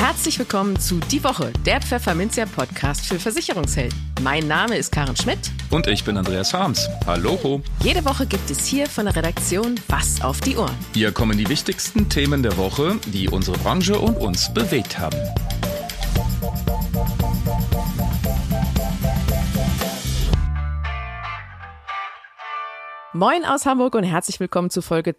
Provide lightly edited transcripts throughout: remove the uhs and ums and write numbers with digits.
Herzlich willkommen zu Die Woche, der Pfefferminzia-Podcast für Versicherungshelden. Mein Name ist Karen Schmidt. Und ich bin Andreas Harms. Hallo. Jede Woche gibt es hier von der Redaktion was auf die Ohren. Hier kommen die wichtigsten Themen der Woche, die unsere Branche und uns bewegt haben. Moin aus Hamburg und herzlich willkommen zu Folge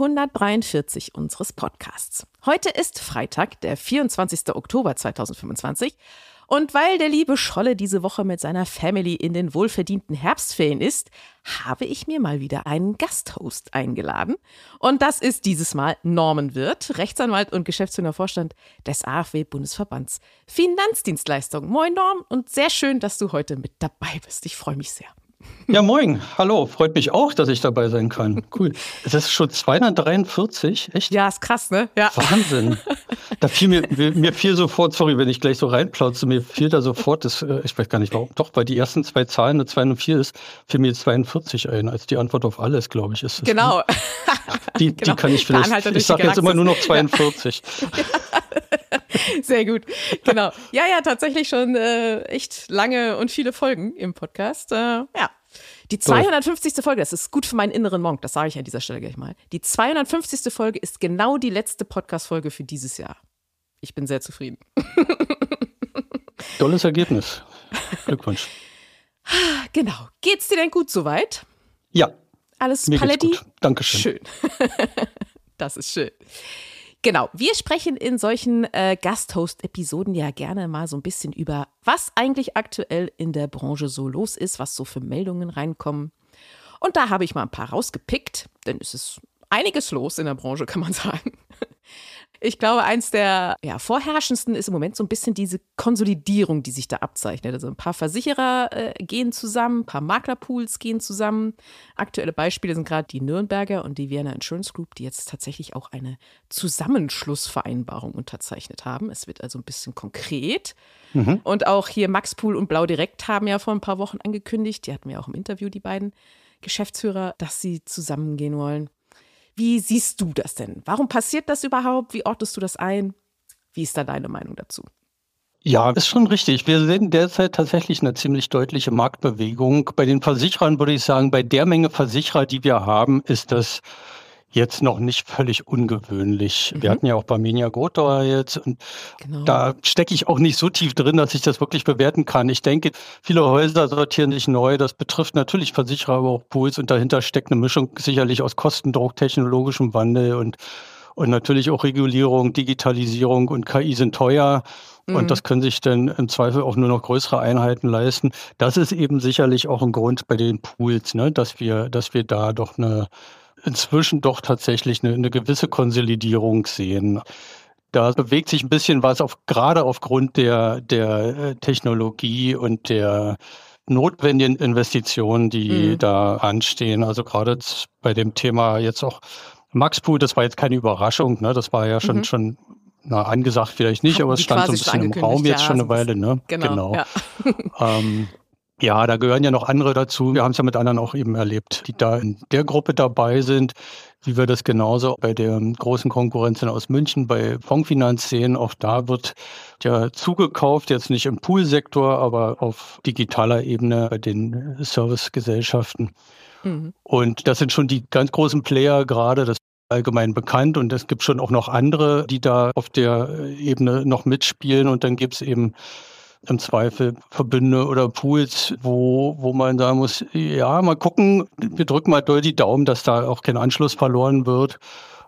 243 unseres Podcasts. Heute ist Freitag, der 24. Oktober 2025. Und weil der liebe Scholle diese Woche mit seiner Family in den wohlverdienten Herbstferien ist, habe ich mir mal wieder einen Gasthost eingeladen. Und das ist dieses Mal Norman Wirth, Rechtsanwalt und geschäftsführender Vorstand des AfW-Bundesverbands Finanzdienstleistungen. Moin Norm und sehr schön, dass du heute mit dabei bist. Ich freue mich sehr. Ja, moin. Hallo. Freut mich auch, dass ich dabei sein kann. Cool. Es ist schon 243, echt? Ja, ist krass, ne? Ja. Wahnsinn. Da fiel mir fiel sofort, sorry, wenn ich gleich so reinplauze, mir fiel da sofort, ich weiß gar nicht warum, doch, weil die ersten zwei Zahlen, eine 2 und 4 ist, fiel mir 42 ein, als die Antwort auf alles, glaube ich, ist es. Genau. Ne? Die kann ich vielleicht, ich sage jetzt immer nur noch 42. Ja. Sehr gut, genau. Ja, tatsächlich schon echt lange und viele Folgen im Podcast. Die 250. Folge, das ist gut für meinen inneren Monk, das sage ich an dieser Stelle gleich mal. Die 250. Folge ist genau die letzte Podcast-Folge für dieses Jahr. Ich bin sehr zufrieden. Tolles Ergebnis. Glückwunsch. Genau. Geht's dir denn gut soweit? Ja. Alles mir Paletti? Geht's gut. Dankeschön. Schön. Das ist schön. Genau, wir sprechen in solchen Gasthost-Episoden ja gerne mal so ein bisschen über, was eigentlich aktuell in der Branche so los ist, was so für Meldungen reinkommen. Und da habe ich mal ein paar rausgepickt, denn es ist einiges los in der Branche, kann man sagen. Ich glaube, eins der vorherrschendsten ist im Moment so ein bisschen diese Konsolidierung, die sich da abzeichnet. Also ein paar Versicherer gehen zusammen, ein paar Maklerpools gehen zusammen. Aktuelle Beispiele sind gerade die Nürnberger und die Vienna Insurance Group, die jetzt tatsächlich auch eine Zusammenschlussvereinbarung unterzeichnet haben. Es wird also ein bisschen konkret. Mhm. Und auch hier Max Pool und Blau Direkt haben ja vor ein paar Wochen angekündigt, die hatten wir auch im Interview, die beiden Geschäftsführer, dass sie zusammengehen wollen. Wie siehst du das denn? Warum passiert das überhaupt? Wie ordnest du das ein? Wie ist da deine Meinung dazu? Ja, ist schon richtig. Wir sehen derzeit tatsächlich eine ziemlich deutliche Marktbewegung. Bei den Versicherern würde ich sagen, bei der Menge Versicherer, die wir haben, ist das jetzt noch nicht völlig ungewöhnlich. Wir hatten ja auch Barmenia Gotha jetzt und Da stecke ich auch nicht so tief drin, dass ich das wirklich bewerten kann. Ich denke, viele Häuser sortieren sich neu. Das betrifft natürlich Versicherer, aber auch Pools und dahinter steckt eine Mischung sicherlich aus Kostendruck, technologischem Wandel und natürlich auch Regulierung, Digitalisierung und KI sind teuer. Und das können sich dann im Zweifel auch nur noch größere Einheiten leisten. Das ist eben sicherlich auch ein Grund bei den Pools, ne, dass wir da doch inzwischen doch tatsächlich eine gewisse Konsolidierung sehen. Da bewegt sich ein bisschen was gerade aufgrund der Technologie und der notwendigen Investitionen, die da anstehen. Also gerade bei dem Thema jetzt auch Max Pool, das war jetzt keine Überraschung, ne? Das war ja schon angesagt vielleicht nicht, aber es stand so ein bisschen im Raum jetzt schon eine Weile. Ne? Genau. Ja. Da gehören ja noch andere dazu. Wir haben es ja mit anderen auch eben erlebt, die da in der Gruppe dabei sind, wie wir das genauso bei der großen Konkurrenz aus München bei Fondsfinanz sehen. Auch da wird ja zugekauft, jetzt nicht im Poolsektor, aber auf digitaler Ebene bei den Servicegesellschaften. Und das sind schon die ganz großen Player gerade, das ist allgemein bekannt. Und es gibt schon auch noch andere, die da auf der Ebene noch mitspielen. Und dann gibt es eben im Zweifel Verbünde oder Pools, wo man sagen muss, ja, mal gucken, wir drücken mal doll die Daumen, dass da auch kein Anschluss verloren wird.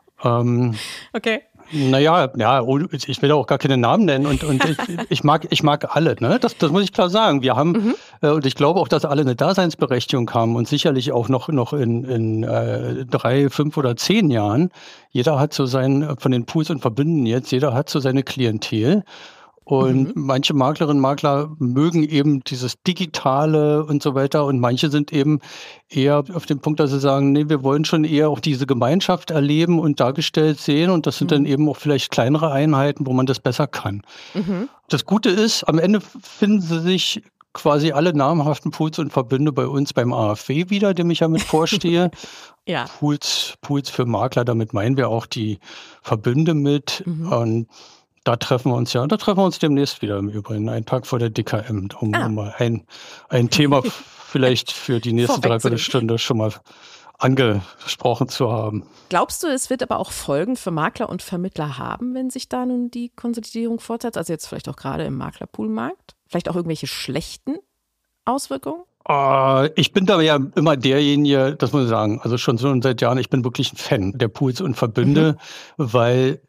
Okay. Naja, ich will auch gar keine Namen nennen und ich mag alle, ne? Das muss ich klar sagen. Wir haben, und ich glaube auch, dass alle eine Daseinsberechtigung haben und sicherlich auch noch in 3, 5 oder 10 Jahren. Jeder hat so von den Pools und Verbünden jetzt, jeder hat so seine Klientel. Und manche Maklerinnen und Makler mögen eben dieses Digitale und so weiter. Und manche sind eben eher auf dem Punkt, dass sie sagen, nee, wir wollen schon eher auch diese Gemeinschaft erleben und dargestellt sehen. Und das sind dann eben auch vielleicht kleinere Einheiten, wo man das besser kann. Das Gute ist, am Ende finden sie sich quasi alle namhaften Pools und Verbünde bei uns beim AfW wieder, dem ich ja mit vorstehe. Ja. Pools für Makler, damit meinen wir auch die Verbünde mit. Und Da treffen wir uns demnächst wieder im Übrigen, einen Tag vor der DKM, um mal ein Thema vielleicht für die nächste Dreiviertelstunde schon mal angesprochen zu haben. Glaubst du, es wird aber auch Folgen für Makler und Vermittler haben, wenn sich da nun die Konsolidierung fortsetzt? Also jetzt vielleicht auch gerade im Maklerpoolmarkt? Vielleicht auch irgendwelche schlechten Auswirkungen? Ich bin da ja immer derjenige, das muss ich sagen, also schon seit Jahren, ich bin wirklich ein Fan der Pools und Verbünde, weil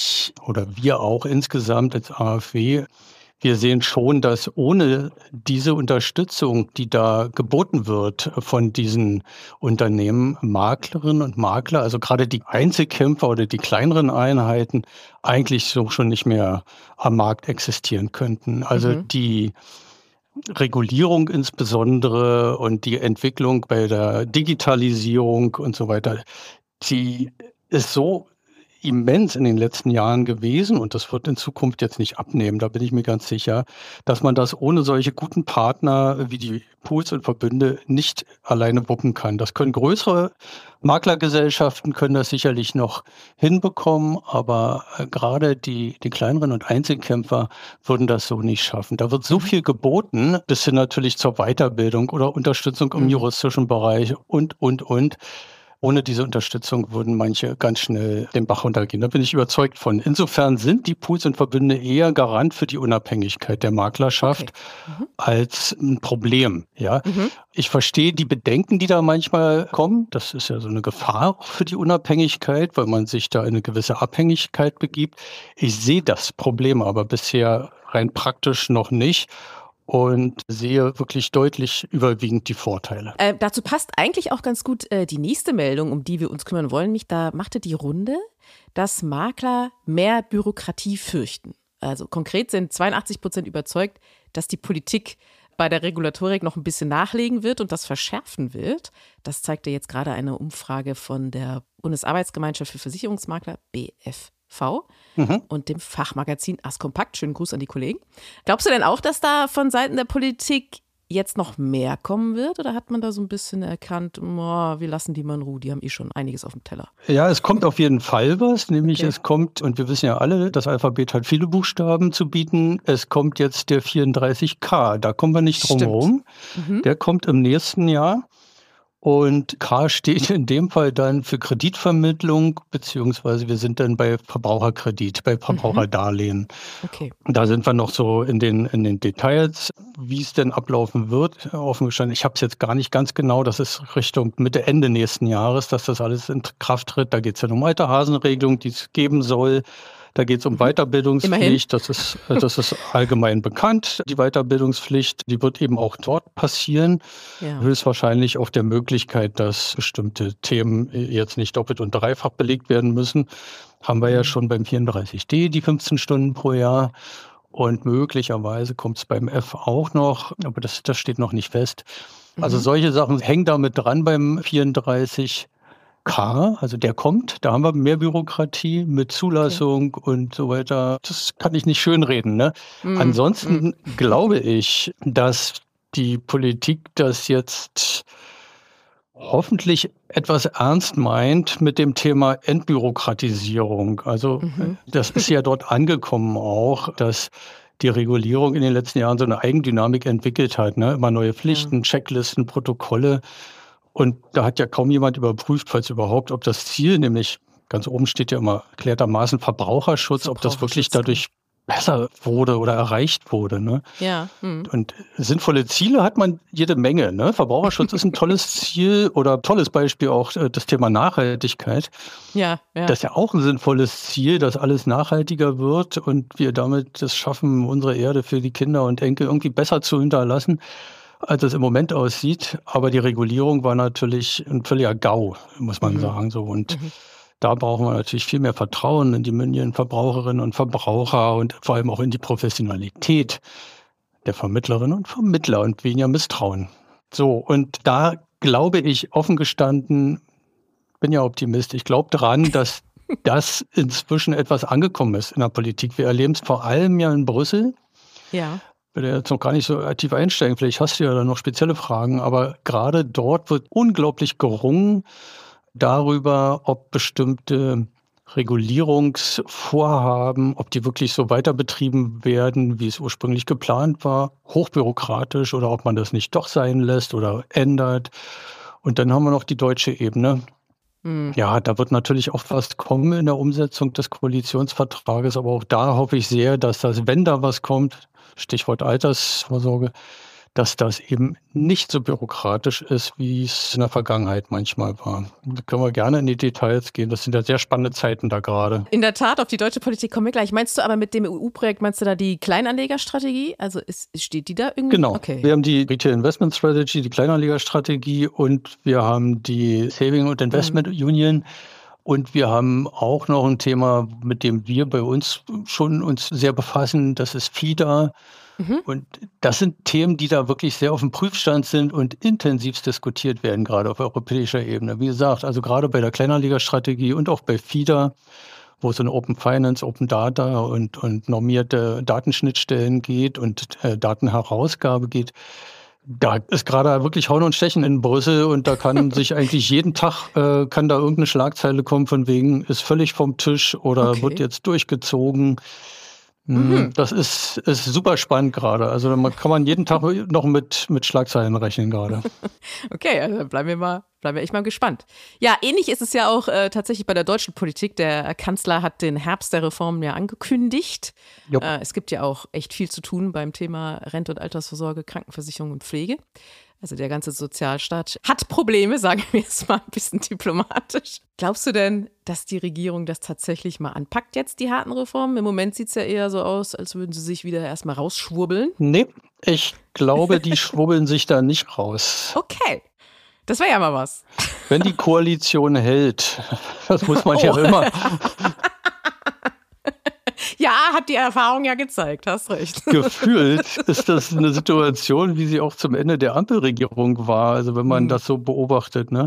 wir auch insgesamt als AfW, wir sehen schon, dass ohne diese Unterstützung, die da geboten wird von diesen Unternehmen, Maklerinnen und Makler, also gerade die Einzelkämpfer oder die kleineren Einheiten, eigentlich so schon nicht mehr am Markt existieren könnten. Also die Regulierung insbesondere und die Entwicklung bei der Digitalisierung und so weiter, die ist so immens in den letzten Jahren gewesen und das wird in Zukunft jetzt nicht abnehmen, da bin ich mir ganz sicher, dass man das ohne solche guten Partner wie die Pools und Verbünde nicht alleine wuppen kann. Das können größere Maklergesellschaften, können das sicherlich noch hinbekommen, aber gerade die kleineren und Einzelkämpfer würden das so nicht schaffen. Da wird so viel geboten, bis hin natürlich zur Weiterbildung oder Unterstützung im juristischen Bereich und. Ohne diese Unterstützung würden manche ganz schnell den Bach runtergehen. Da bin ich überzeugt von. Insofern sind die Pools und Verbünde eher Garant für die Unabhängigkeit der Maklerschaft als ein Problem. Ja? Ich verstehe die Bedenken, die da manchmal kommen. Das ist ja so eine Gefahr für die Unabhängigkeit, weil man sich da in eine gewisse Abhängigkeit begibt. Ich sehe das Problem aber bisher rein praktisch noch nicht. Und sehe wirklich deutlich überwiegend die Vorteile. Dazu passt eigentlich auch ganz gut die nächste Meldung, um die wir uns kümmern wollen. Da machte die Runde, dass Makler mehr Bürokratie fürchten. Also konkret sind 82% überzeugt, dass die Politik bei der Regulatorik noch ein bisschen nachlegen wird und das verschärfen wird. Das zeigte jetzt gerade eine Umfrage von der Bundesarbeitsgemeinschaft für Versicherungsmakler, BFV. Und dem Fachmagazin Askompakt. Schönen Gruß an die Kollegen. Glaubst du denn auch, dass da von Seiten der Politik jetzt noch mehr kommen wird? Oder hat man da so ein bisschen erkannt, wir lassen die mal in Ruhe, die haben schon einiges auf dem Teller? Ja, es kommt auf jeden Fall was. Nämlich es kommt, und wir wissen ja alle, das Alphabet hat viele Buchstaben zu bieten. Es kommt jetzt der 34K. Da kommen wir nicht drum herum. Der kommt im nächsten Jahr. Und K steht in dem Fall dann für Kreditvermittlung, beziehungsweise wir sind dann bei Verbraucherkredit, bei Verbraucherdarlehen. Okay. Da sind wir noch so in den Details, wie es denn ablaufen wird. Offen gestanden, ich habe es jetzt gar nicht ganz genau, das ist Richtung Mitte, Ende nächsten Jahres, dass das alles in Kraft tritt. Da geht es ja um alte Hasenregelung, die es geben soll. Da geht es um Weiterbildungspflicht, das ist allgemein bekannt. Die Weiterbildungspflicht, die wird eben auch dort passieren. Ja. Höchstwahrscheinlich auf der Möglichkeit, dass bestimmte Themen jetzt nicht doppelt und dreifach belegt werden müssen. Haben wir ja schon beim 34D, die 15 Stunden pro Jahr. Und möglicherweise kommt es beim F auch noch, aber das steht noch nicht fest. Also solche Sachen hängen damit dran beim 34K, also der kommt, da haben wir mehr Bürokratie mit Zulassung und so weiter. Das kann ich nicht schönreden, ne? Ansonsten glaube ich, dass die Politik das jetzt hoffentlich etwas ernst meint mit dem Thema Entbürokratisierung. Also das ist ja dort angekommen auch, dass die Regulierung in den letzten Jahren so eine Eigendynamik entwickelt hat, ne? Immer neue Pflichten, Checklisten, Protokolle. Und da hat ja kaum jemand überprüft, falls überhaupt, ob das Ziel, nämlich ganz oben steht ja immer erklärtermaßen Verbraucherschutz, ob das wirklich dadurch besser wurde oder erreicht wurde. Ne? Ja. Und sinnvolle Ziele hat man jede Menge. Ne? Verbraucherschutz ist ein tolles Ziel oder tolles Beispiel auch das Thema Nachhaltigkeit. Ja. Das ist ja auch ein sinnvolles Ziel, dass alles nachhaltiger wird und wir damit das schaffen, unsere Erde für die Kinder und Enkel irgendwie besser zu hinterlassen, als es im Moment aussieht. Aber die Regulierung war natürlich ein völliger GAU, muss man sagen. So. Und da brauchen wir natürlich viel mehr Vertrauen in die mündigen Verbraucherinnen und Verbraucher und vor allem auch in die Professionalität der Vermittlerinnen und Vermittler und weniger Misstrauen. So, und da glaube ich, offen gestanden, bin ja Optimist, ich glaube dran, dass das inzwischen etwas angekommen ist in der Politik. Wir erleben es vor allem ja in Brüssel. Ja. Ich will jetzt noch gar nicht so aktiv einsteigen, vielleicht hast du ja da noch spezielle Fragen, aber gerade dort wird unglaublich gerungen darüber, ob bestimmte Regulierungsvorhaben, ob die wirklich so weiter betrieben werden, wie es ursprünglich geplant war, hochbürokratisch oder ob man das nicht doch sein lässt oder ändert. Und dann haben wir noch die deutsche Ebene. Ja, da wird natürlich auch was kommen in der Umsetzung des Koalitionsvertrages, aber auch da hoffe ich sehr, dass das, wenn da was kommt, Stichwort Altersvorsorge, dass das eben nicht so bürokratisch ist, wie es in der Vergangenheit manchmal war. Da können wir gerne in die Details gehen. Das sind ja sehr spannende Zeiten da gerade. In der Tat, auf die deutsche Politik kommen wir gleich. Meinst du aber mit dem EU-Projekt, meinst du da die Kleinanlegerstrategie? Also steht die da irgendwie? Genau. Okay. Wir haben die Retail Investment Strategy, die Kleinanlegerstrategie und wir haben die Saving und Investment Union. Und wir haben auch noch ein Thema, mit dem wir bei uns schon uns sehr befassen. Das ist FIDA. Und das sind Themen, die da wirklich sehr auf dem Prüfstand sind und intensivst diskutiert werden, gerade auf europäischer Ebene. Wie gesagt, also gerade bei der Kleinanlegerstrategie und auch bei FIDA, wo es um Open Finance, Open Data und normierte Datenschnittstellen geht und Datenherausgabe geht. Da ist gerade wirklich Hauen und Stechen in Brüssel und da kann sich eigentlich jeden Tag kann da irgendeine Schlagzeile kommen von wegen, ist völlig vom Tisch oder wird jetzt durchgezogen. Das ist super spannend gerade. Also da kann man jeden Tag noch mit Schlagzeilen rechnen gerade. Okay, also bleiben wir echt mal gespannt. Ja, ähnlich ist es ja auch tatsächlich bei der deutschen Politik. Der Kanzler hat den Herbst der Reformen ja angekündigt. Es gibt ja auch echt viel zu tun beim Thema Rente und Altersvorsorge, Krankenversicherung und Pflege. Also der ganze Sozialstaat hat Probleme, sagen wir es mal ein bisschen diplomatisch. Glaubst du denn, dass die Regierung das tatsächlich mal anpackt jetzt, die harten Reformen? Im Moment sieht es ja eher so aus, als würden sie sich wieder erstmal rausschwurbeln. Nee, ich glaube, die schwubbeln sich da nicht raus. Okay, das wäre ja mal was. Wenn die Koalition hält, das muss man ja immer... Ja, hat die Erfahrung ja gezeigt, hast recht. Gefühlt ist das eine Situation, wie sie auch zum Ende der Ampelregierung war, also wenn man das so beobachtet, ne?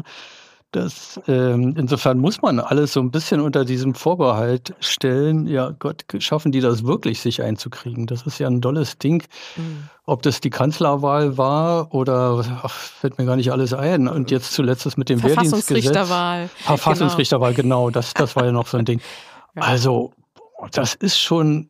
Insofern muss man alles so ein bisschen unter diesem Vorbehalt stellen, ja Gott, schaffen die das wirklich, sich einzukriegen? Das ist ja ein dolles Ding. Ob das die Kanzlerwahl war oder, fällt mir gar nicht alles ein. Und jetzt zuletzt das mit dem Wehrdienstgesetz. Verfassungsrichterwahl, genau, das war ja noch so ein Ding. Ja. Also, das ist schon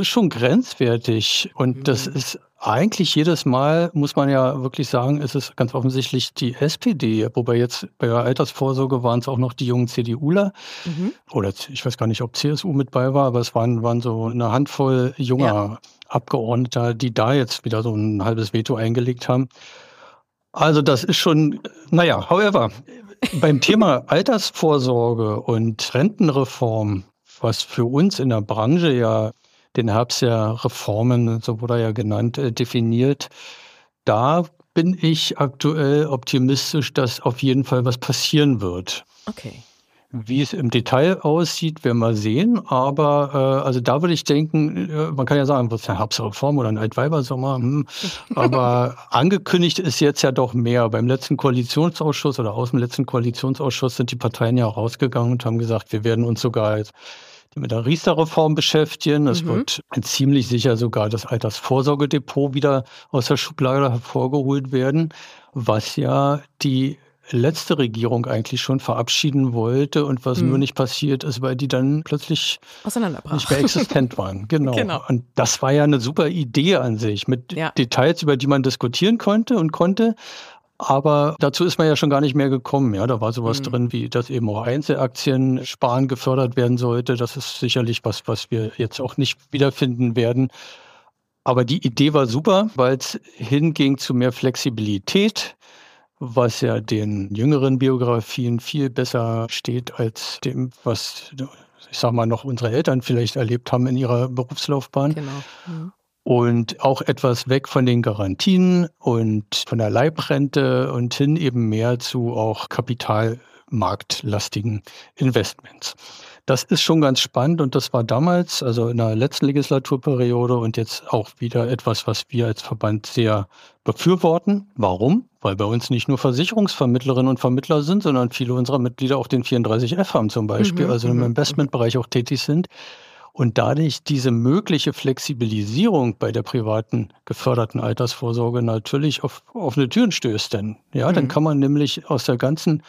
grenzwertig und das ist eigentlich jedes Mal, muss man ja wirklich sagen, ist es ganz offensichtlich die SPD, wobei jetzt bei der Altersvorsorge waren es auch noch die jungen CDUler oder ich weiß gar nicht, ob CSU mit bei war, aber es waren so eine Handvoll junger Abgeordneter, die da jetzt wieder so ein halbes Veto eingelegt haben. Also das ist schon, however, beim Thema Altersvorsorge und Rentenreform, was für uns in der Branche ja den Herbst der Reformen, so wurde er ja genannt, definiert, da bin ich aktuell optimistisch, dass auf jeden Fall was passieren wird. Okay. Wie es im Detail aussieht, werden wir sehen. Aber also da würde ich denken, man kann ja sagen, wird es eine Herbstreform oder ein Altweibersommer. Aber angekündigt ist jetzt ja doch mehr. Beim letzten Koalitionsausschuss oder aus dem letzten Koalitionsausschuss sind die Parteien ja rausgegangen und haben gesagt, wir werden uns sogar jetzt mit der Riester-Reform beschäftigen. Es wird ziemlich sicher sogar das Altersvorsorgedepot wieder aus der Schublade hervorgeholt werden, was ja die letzte Regierung eigentlich schon verabschieden wollte und was nur nicht passiert ist, weil die dann plötzlich nicht mehr existent waren. Genau. Und das war ja eine super Idee an sich mit Details, über die man diskutieren konnte. Aber dazu ist man ja schon gar nicht mehr gekommen. Ja, da war sowas drin, wie dass eben auch Einzelaktien sparen gefördert werden sollte. Das ist sicherlich was wir jetzt auch nicht wiederfinden werden. Aber die Idee war super, weil es hinging zu mehr Flexibilität, was ja den jüngeren Biografien viel besser steht als dem, was, ich sag mal, noch unsere Eltern vielleicht erlebt haben in ihrer Berufslaufbahn. Genau. Und auch etwas weg von den Garantien und von der Leibrente und hin eben mehr zu auch kapitalmarktlastigen Investments. Das ist schon ganz spannend und das war damals, also in der letzten Legislaturperiode und jetzt auch wieder etwas, was wir als Verband sehr befürworten. Warum? Weil bei uns nicht nur Versicherungsvermittlerinnen und Vermittler sind, sondern viele unserer Mitglieder auch den 34F haben zum Beispiel, also im Investmentbereich auch tätig sind. Und dadurch diese mögliche Flexibilisierung bei der privaten geförderten Altersvorsorge natürlich auf offene Türen stößt. Dann kann man nämlich aus der ganzen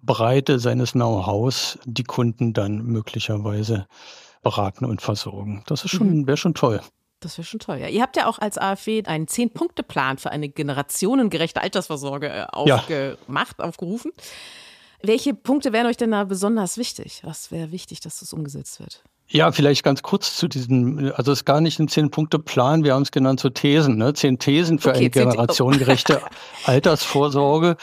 Breite seines Know-hows die Kunden dann möglicherweise beraten und versorgen. Das ist wäre schon toll. Das wäre schon toll. Ja. Ihr habt ja auch als AfW einen 10-Punkte-Plan für eine generationengerechte Altersvorsorge aufgerufen. Welche Punkte wären euch denn da besonders wichtig? Was wäre wichtig, dass das umgesetzt wird? Ja, vielleicht ganz kurz zu diesem, also es ist gar nicht ein 10-Punkte-Plan, wir haben es genannt so Thesen, ne? 10 Thesen für eine generationengerechte Altersvorsorge.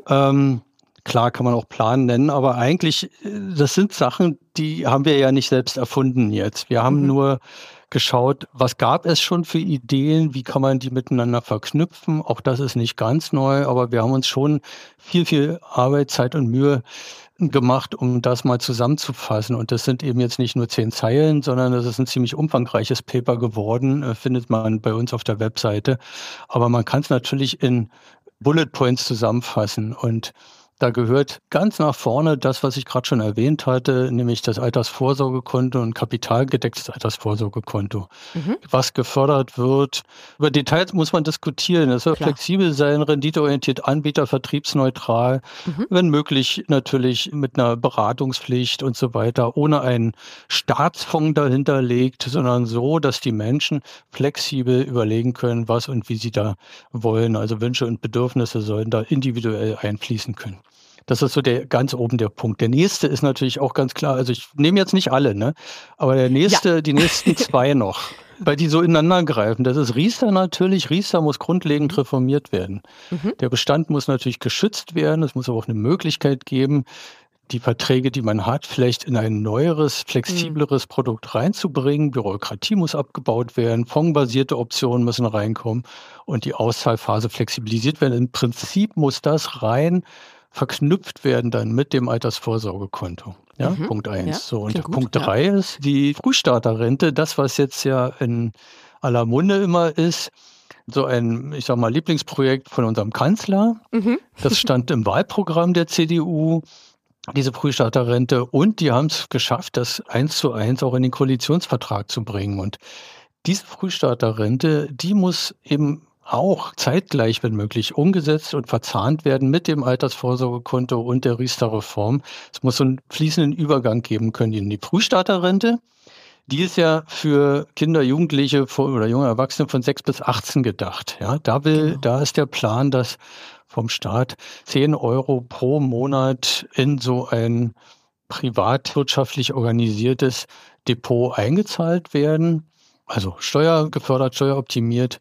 Klar kann man auch Plan nennen, aber eigentlich, das sind Sachen, die haben wir ja nicht selbst erfunden jetzt. Wir haben nur geschaut, was gab es schon für Ideen, wie kann man die miteinander verknüpfen. Auch das ist nicht ganz neu, aber wir haben uns schon viel Arbeit, Zeit und Mühe gemacht, um das mal zusammenzufassen. Und das sind eben jetzt nicht nur 10 Zeilen, sondern das ist ein ziemlich umfangreiches Paper geworden, findet man bei uns auf der Webseite. Aber man kann es natürlich in Bullet Points zusammenfassen und da gehört ganz nach vorne das, was ich gerade schon erwähnt hatte, nämlich das Altersvorsorgekonto und kapitalgedecktes Altersvorsorgekonto. Was gefördert wird. Über Details muss man diskutieren. Es soll flexibel sein, renditeorientiert, Anbieter, vertriebsneutral, wenn möglich natürlich mit einer Beratungspflicht und so weiter, ohne einen Staatsfonds dahinter liegt, sondern so, dass die Menschen flexibel überlegen können, was und wie sie da wollen. Also Wünsche und Bedürfnisse sollen da individuell einfließen können. Das ist so ganz oben der Punkt. Der nächste ist natürlich auch ganz klar, also ich nehme jetzt nicht alle, ne? Aber die nächsten 2 noch, weil die so ineinander greifen. Das ist Riester natürlich. Riester muss grundlegend reformiert werden. Der Bestand muss natürlich geschützt werden. Es muss aber auch eine Möglichkeit geben, die Verträge, die man hat, vielleicht in ein neueres, flexibleres Produkt reinzubringen. Bürokratie muss abgebaut werden, fondbasierte Optionen müssen reinkommen und die Auszahlphase flexibilisiert werden. Im Prinzip muss das rein verknüpft werden dann mit dem Altersvorsorgekonto. Ja, Punkt 1. Ja, so, und Punkt 3 ist die Frühstarterrente, das, was jetzt ja in aller Munde immer ist, so ein, ich sag mal, Lieblingsprojekt von unserem Kanzler. Das stand im Wahlprogramm der CDU, diese Frühstarterrente, und die haben es geschafft, das 1:1 auch in den Koalitionsvertrag zu bringen. Und diese Frühstarterrente, die muss eben auch zeitgleich, wenn möglich, umgesetzt und verzahnt werden mit dem Altersvorsorgekonto und der Riester-Reform. Es muss so einen fließenden Übergang geben können in die Frühstarterrente. Die ist ja für Kinder, Jugendliche oder junge Erwachsene von 6 bis 18 gedacht. Ja, da ist der Plan, dass vom Staat 10 € pro Monat in so ein privatwirtschaftlich organisiertes Depot eingezahlt werden. Also steuergefördert, steueroptimiert.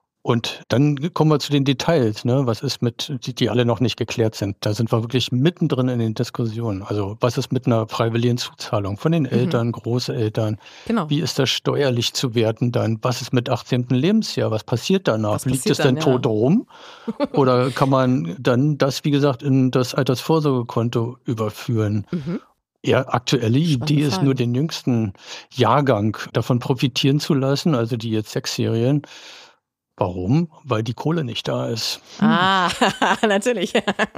Und dann kommen wir zu den Details, ne? Was ist die alle noch nicht geklärt sind. Da sind wir wirklich mittendrin in den Diskussionen. Also was ist mit einer freiwilligen Zuzahlung von den Eltern, Großeltern? Genau. Wie ist das steuerlich zu werten dann? Was ist mit 18. Lebensjahr? Was passiert danach? Liegt es dann tot rum? Oder kann man dann das, wie gesagt, in das Altersvorsorgekonto überführen? Ja, aktuelle Idee ist nur den jüngsten Jahrgang davon profitieren zu lassen, also die jetzt 6-Jährigen. Warum? Weil die Kohle nicht da ist. Natürlich.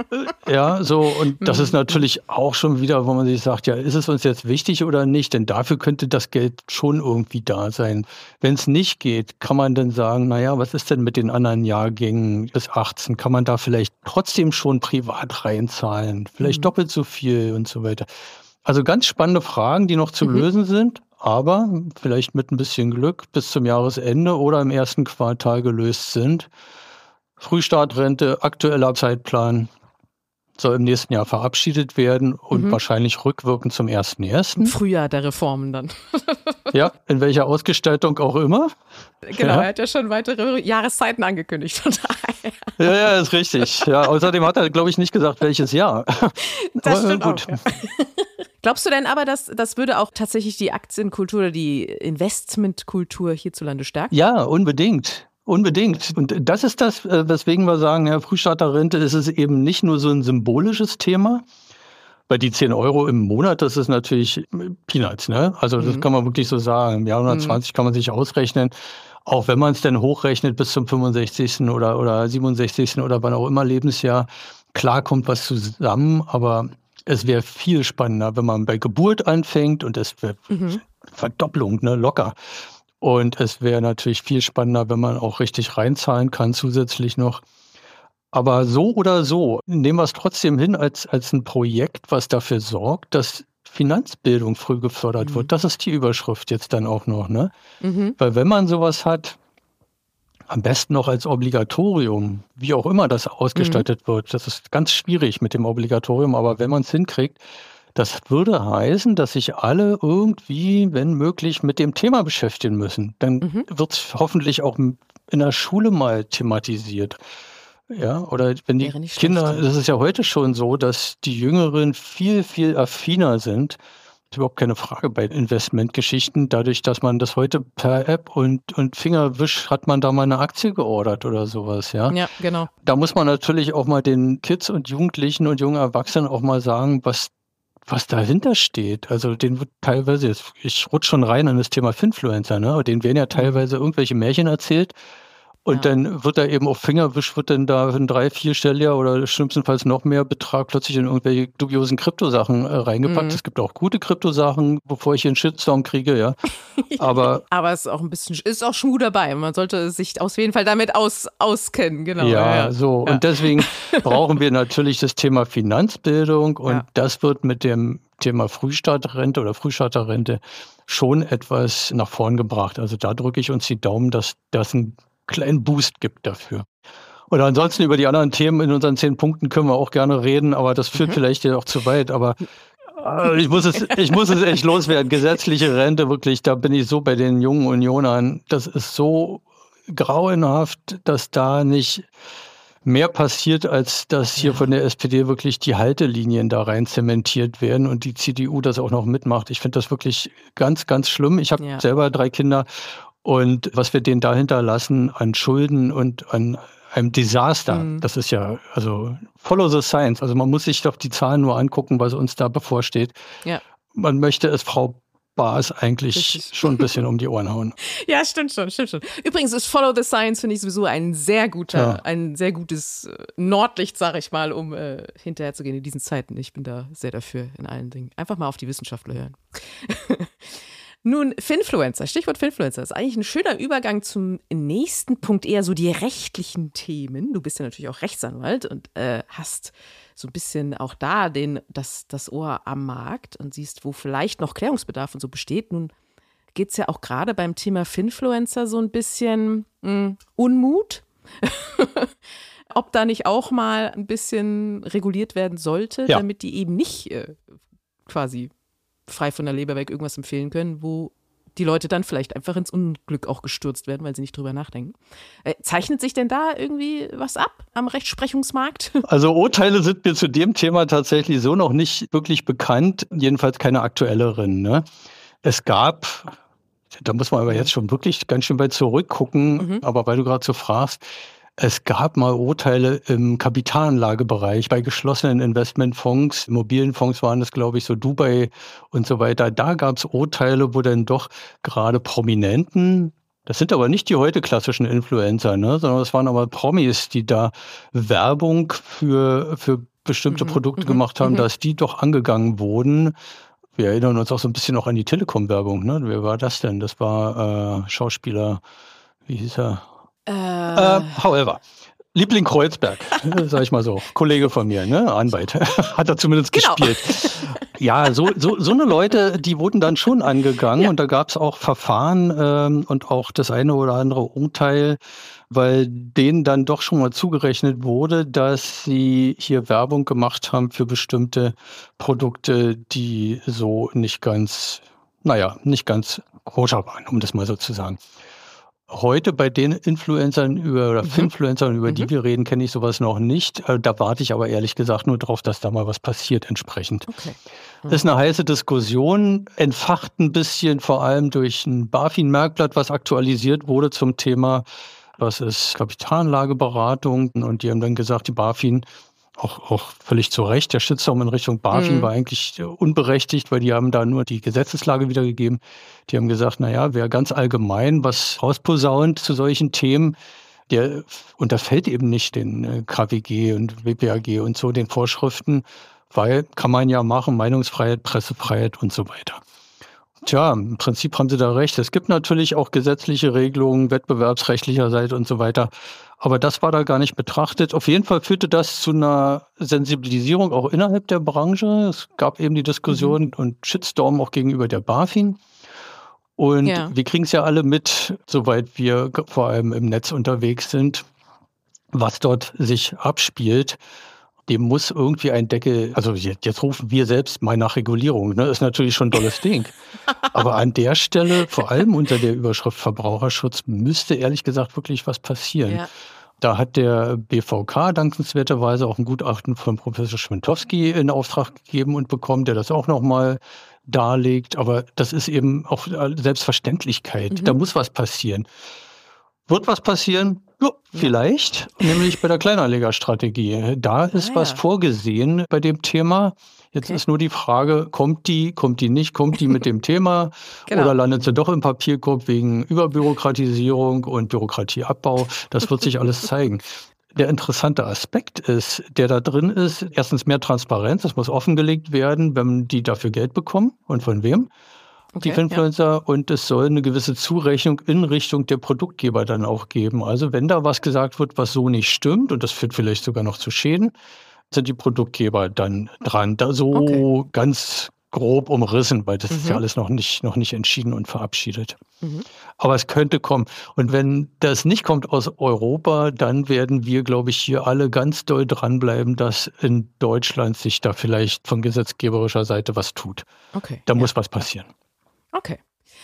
Ja, so, und das ist natürlich auch schon wieder, wo man sich sagt, ja, ist es uns jetzt wichtig oder nicht? Denn dafür könnte das Geld schon irgendwie da sein. Wenn es nicht geht, kann man dann sagen, naja, was ist denn mit den anderen Jahrgängen bis 18? Kann man da vielleicht trotzdem schon privat reinzahlen? Vielleicht doppelt so viel und so weiter. Also ganz spannende Fragen, die noch zu lösen sind. Aber vielleicht mit ein bisschen Glück bis zum Jahresende oder im ersten Quartal gelöst sind. Frühstartrente, aktueller Zeitplan soll im nächsten Jahr verabschiedet werden und wahrscheinlich rückwirkend zum 1.1. Im Frühjahr der Reformen dann. Ja, in welcher Ausgestaltung auch immer. Genau, er hat ja schon weitere Jahreszeiten angekündigt. Von daher. Ja, ist richtig. Ja, außerdem hat er, glaube ich, nicht gesagt, welches Jahr. Das stimmt gut. Auch, ja. Glaubst du denn aber, dass das würde auch tatsächlich die Aktienkultur oder die Investmentkultur hierzulande stärken? Ja, unbedingt. Unbedingt. Und das ist das, weswegen wir sagen, ja, Frühstarterrente ist es eben nicht nur so ein symbolisches Thema, weil die 10 € im Monat, das ist natürlich Peanuts, ne? Also das kann man wirklich so sagen. Im Jahr 120 kann man sich ausrechnen, auch wenn man es dann hochrechnet bis zum 65. oder 67. oder wann auch immer Lebensjahr. Klar kommt was zusammen, aber es wäre viel spannender, wenn man bei Geburt anfängt, und es wäre Verdopplung, ne, locker. Und es wäre natürlich viel spannender, wenn man auch richtig reinzahlen kann zusätzlich noch. Aber so oder so nehmen wir es trotzdem hin als ein Projekt, was dafür sorgt, dass Finanzbildung früh gefördert wird. Das ist die Überschrift jetzt dann auch noch, ne? Weil wenn man sowas hat, am besten noch als Obligatorium, wie auch immer das ausgestattet wird, das ist ganz schwierig mit dem Obligatorium, aber wenn man es hinkriegt, das würde heißen, dass sich alle irgendwie, wenn möglich, mit dem Thema beschäftigen müssen. Dann wird es hoffentlich auch in der Schule mal thematisiert. Ja, oder wenn die Kinder, das ist ja heute schon so, dass die Jüngeren viel, viel affiner sind. Das ist überhaupt keine Frage bei Investmentgeschichten. Dadurch, dass man das heute per App und Fingerwisch hat man da mal eine Aktie geordert oder sowas, ja. Ja, genau. Da muss man natürlich auch mal den Kids und Jugendlichen und jungen Erwachsenen auch mal sagen, was dahinter steht. Also denen wird teilweise, ich rutsche schon rein an das Thema Finfluencer, ne? Denen werden ja teilweise irgendwelche Märchen erzählt. Und dann wird da eben auf Fingerwisch, wird dann da ein 3-, 4-stelliger oder schlimmstenfalls noch mehr Betrag plötzlich in irgendwelche dubiosen Kryptosachen reingepackt. Es gibt auch gute Kryptosachen, bevor ich hier einen Shitstorm kriege, ja. Aber es ist auch ein bisschen, ist auch Schmuh dabei. Man sollte sich auf jeden Fall damit auskennen, genau. Ja, so. Ja. Und deswegen brauchen wir natürlich das Thema Finanzbildung und das wird mit dem Thema Frühstartrente oder Frühstarterrente schon etwas nach vorn gebracht. Also da drücke ich uns die Daumen, dass das ein kleinen Boost gibt dafür. Und ansonsten über die anderen Themen in unseren 10 Punkten können wir auch gerne reden, aber das führt vielleicht ja auch zu weit. Aber ich muss es echt loswerden. Gesetzliche Rente, wirklich, da bin ich so bei den jungen Unionern. Das ist so grauenhaft, dass da nicht mehr passiert, als dass hier von der SPD wirklich die Haltelinien da rein zementiert werden und die CDU das auch noch mitmacht. Ich finde das wirklich ganz, ganz schlimm. Ich habe selber 3 Kinder. Und was wir denen da hinterlassen an Schulden und an einem Desaster, das ist ja, also follow the science. Also man muss sich doch die Zahlen nur angucken, was uns da bevorsteht. Ja. Man möchte es Frau Baas eigentlich schon ein bisschen um die Ohren hauen. Ja, stimmt schon. Übrigens ist Follow the Science, finde ich, sowieso ein sehr gutes Nordlicht, sag ich mal, um hinterher zu gehen in diesen Zeiten. Ich bin da sehr dafür in allen Dingen. Einfach mal auf die Wissenschaftler hören. Nun, Finfluencer, Stichwort Finfluencer, ist eigentlich ein schöner Übergang zum nächsten Punkt, eher so die rechtlichen Themen. Du bist ja natürlich auch Rechtsanwalt und hast so ein bisschen auch da das Ohr am Markt und siehst, wo vielleicht noch Klärungsbedarf und so besteht. Nun geht es ja auch gerade beim Thema Finfluencer so ein bisschen Unmut. Ob da nicht auch mal ein bisschen reguliert werden sollte, damit die eben nicht quasi frei von der Leber weg irgendwas empfehlen können, wo die Leute dann vielleicht einfach ins Unglück auch gestürzt werden, weil sie nicht drüber nachdenken. Zeichnet sich denn da irgendwie was ab am Rechtsprechungsmarkt? Also Urteile sind mir zu dem Thema tatsächlich so noch nicht wirklich bekannt, jedenfalls keine aktuelleren. Ne? Es gab, da muss man aber jetzt schon wirklich ganz schön weit zurückgucken, aber weil du gerade so fragst, es gab mal Urteile im Kapitalanlagebereich bei geschlossenen Investmentfonds, Immobilienfonds waren das, glaube ich, so Dubai und so weiter. Da gab es Urteile, wo dann doch gerade Prominenten, das sind aber nicht die heute klassischen Influencer, ne, sondern das waren aber Promis, die da Werbung für bestimmte Produkte gemacht haben, dass die doch angegangen wurden. Wir erinnern uns auch so ein bisschen noch an die Telekom-Werbung. Ne? Wer war das denn? Das war Schauspieler, wie hieß er? However, Liebling Kreuzberg, sag ich mal so, Kollege von mir, ne, Anwalt, hat er zumindest gespielt. Ja, so eine Leute, die wurden dann schon angegangen und da gab es auch Verfahren und auch das eine oder andere Urteil, weil denen dann doch schon mal zugerechnet wurde, dass sie hier Werbung gemacht haben für bestimmte Produkte, die so nicht ganz koscher waren, um das mal so zu sagen. Heute bei den Influencern oder Finfluencern, über die wir reden, kenne ich sowas noch nicht. Da warte ich aber ehrlich gesagt nur drauf, dass da mal was passiert entsprechend. Okay. Das ist eine heiße Diskussion, entfacht ein bisschen vor allem durch ein BaFin-Merkblatt, was aktualisiert wurde zum Thema, was ist Kapitalanlageberatung. Und die haben dann gesagt, die BaFin, auch völlig zu Recht, der Shitstorm in Richtung BaFin war eigentlich unberechtigt, weil die haben da nur die Gesetzeslage wiedergegeben. Die haben gesagt, naja, wer ganz allgemein was rausposaunt zu solchen Themen, der unterfällt eben nicht den KWG und WPAG und so, den Vorschriften, weil kann man ja machen, Meinungsfreiheit, Pressefreiheit und so weiter. Tja, im Prinzip haben Sie da recht. Es gibt natürlich auch gesetzliche Regelungen, wettbewerbsrechtlicherseits und so weiter. Aber das war da gar nicht betrachtet. Auf jeden Fall führte das zu einer Sensibilisierung auch innerhalb der Branche. Es gab eben die Diskussion und Shitstorm auch gegenüber der BaFin. Und wir kriegen es ja alle mit, soweit wir vor allem im Netz unterwegs sind, was dort sich abspielt. Dem muss irgendwie ein Deckel, also jetzt rufen wir selbst mal nach Regulierung, ne? Ist natürlich schon ein tolles Ding. Aber an der Stelle, vor allem unter der Überschrift Verbraucherschutz, müsste ehrlich gesagt wirklich was passieren. Ja. Da hat der BVK dankenswerterweise auch ein Gutachten von Professor Schwentowski in Auftrag gegeben und bekommen, der das auch nochmal darlegt. Aber das ist eben auch Selbstverständlichkeit. Da muss was passieren. Wird was passieren? Ja, vielleicht, nämlich bei der Kleinanlegerstrategie. Da ist was vorgesehen bei dem Thema. Jetzt ist nur die Frage, kommt die nicht, kommt die mit dem Thema oder landet sie doch im Papierkorb wegen Überbürokratisierung und Bürokratieabbau? Das wird sich alles zeigen. Der interessante Aspekt ist, der da drin ist, erstens mehr Transparenz, das muss offengelegt werden, wenn die dafür Geld bekommen und von wem. Die Influencer, und es soll eine gewisse Zurechnung in Richtung der Produktgeber dann auch geben. Also wenn da was gesagt wird, was so nicht stimmt, und das führt vielleicht sogar noch zu Schäden, sind die Produktgeber dann dran. Da so ganz grob umrissen, weil das ist ja alles noch nicht entschieden und verabschiedet. Aber es könnte kommen. Und wenn das nicht kommt aus Europa, dann werden wir, glaube ich, hier alle ganz doll dranbleiben, dass in Deutschland sich da vielleicht von gesetzgeberischer Seite was tut. Da muss was passieren. Okay.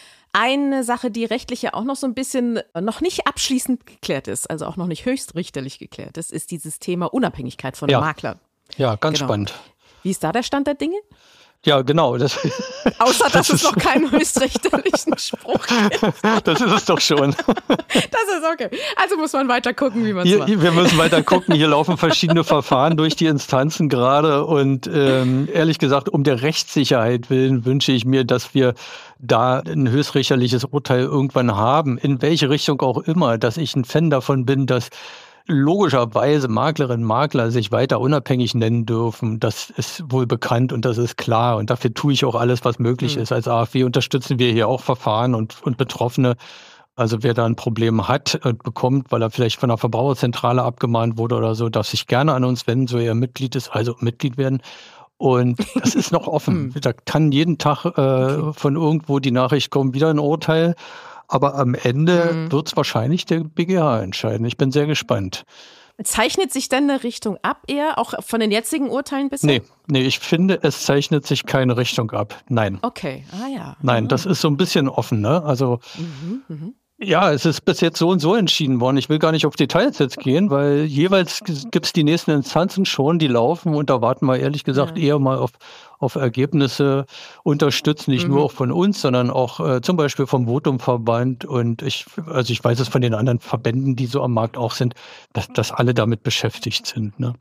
Eine Sache, die rechtlich ja auch noch so ein bisschen noch nicht abschließend geklärt ist, also auch noch nicht höchstrichterlich geklärt ist, ist dieses Thema Unabhängigkeit von Maklern. Ja, ganz spannend. Wie ist da der Stand der Dinge? Ja, genau. Außer, dass es noch keinen höchstrichterlichen Spruch gibt. Das ist es doch schon. Das ist okay. Also muss man weiter gucken, wie man es macht. Wir müssen weiter gucken. Hier laufen verschiedene Verfahren durch die Instanzen gerade. Und ehrlich gesagt, um der Rechtssicherheit willen wünsche ich mir, dass wir da ein höchstrichterliches Urteil irgendwann haben. In welche Richtung auch immer. Dass ich ein Fan davon bin, dass logischerweise Maklerinnen und Makler sich weiter unabhängig nennen dürfen. Das ist wohl bekannt und das ist klar. Und dafür tue ich auch alles, was möglich ist. Als AfW unterstützen wir hier auch Verfahren und Betroffene. Also wer da ein Problem hat und bekommt, weil er vielleicht von der Verbraucherzentrale abgemahnt wurde oder so, darf sich gerne an uns wenden, so er Mitglied ist, also Mitglied werden. Und das ist noch offen. Da kann jeden Tag von irgendwo die Nachricht kommen, wieder ein Urteil. Aber am Ende wird es wahrscheinlich der BGH entscheiden. Ich bin sehr gespannt. Zeichnet sich denn eine Richtung ab eher, auch von den jetzigen Urteilen bisher? Nee, ich finde, es zeichnet sich keine Richtung ab. Nein. Okay, Nein, das ist so ein bisschen offen, ne? Also ja, es ist bis jetzt so und so entschieden worden. Ich will gar nicht auf Details jetzt gehen, weil jeweils gibt es die nächsten Instanzen schon, die laufen, und da warten wir ehrlich gesagt eher mal auf Ergebnisse, unterstützen, nicht nur auch von uns, sondern auch zum Beispiel vom Votum-Verband, und ich weiß es von den anderen Verbänden, die so am Markt auch sind, dass alle damit beschäftigt sind. Ne?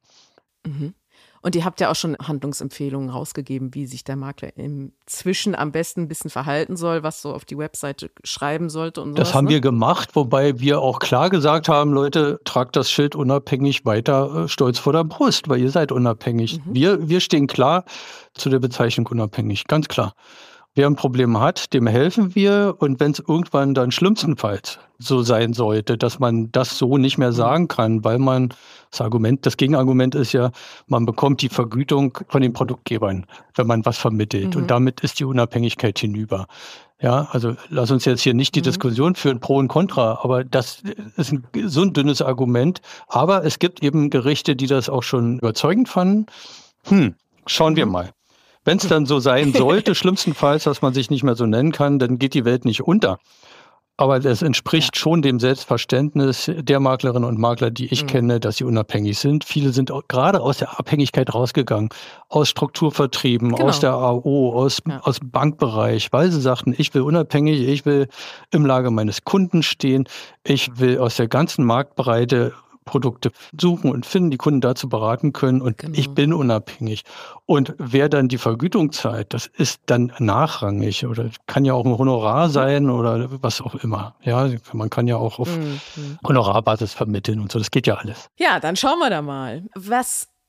Und ihr habt ja auch schon Handlungsempfehlungen rausgegeben, wie sich der Makler inzwischen am besten ein bisschen verhalten soll, was so auf die Webseite schreiben sollte und sowas. Das haben wir gemacht, wobei wir auch klar gesagt haben, Leute, tragt das Schild unabhängig weiter stolz vor der Brust, weil ihr seid unabhängig. Wir stehen klar zu der Bezeichnung unabhängig, ganz klar. Wer ein Problem hat, dem helfen wir, und wenn es irgendwann dann schlimmstenfalls so sein sollte, dass man das so nicht mehr sagen kann, weil man das Gegenargument ist ja, man bekommt die Vergütung von den Produktgebern, wenn man was vermittelt, und damit ist die Unabhängigkeit hinüber. Ja, also lass uns jetzt hier nicht die Diskussion führen, Pro und Contra, aber das ist so ein dünnes Argument. Aber es gibt eben Gerichte, die das auch schon überzeugend fanden. Schauen wir mal. Wenn es dann so sein sollte, schlimmstenfalls, dass man sich nicht mehr so nennen kann, dann geht die Welt nicht unter. Aber das entspricht schon dem Selbstverständnis der Maklerinnen und Makler, die ich kenne, dass sie unabhängig sind. Viele sind auch gerade aus der Abhängigkeit rausgegangen, aus Strukturvertrieben, aus der AO, aus dem Bankbereich, weil sie sagten, ich will unabhängig, ich will im Lager meines Kunden stehen, ich will aus der ganzen Marktbreite Produkte suchen und finden, die Kunden dazu beraten können, und ich bin unabhängig. Und wer dann die Vergütung zahlt, das ist dann nachrangig, oder kann ja auch ein Honorar sein oder was auch immer. Ja, man kann ja auch auf Honorarbasis vermitteln und so, das geht ja alles. Ja, dann schauen wir da mal. Was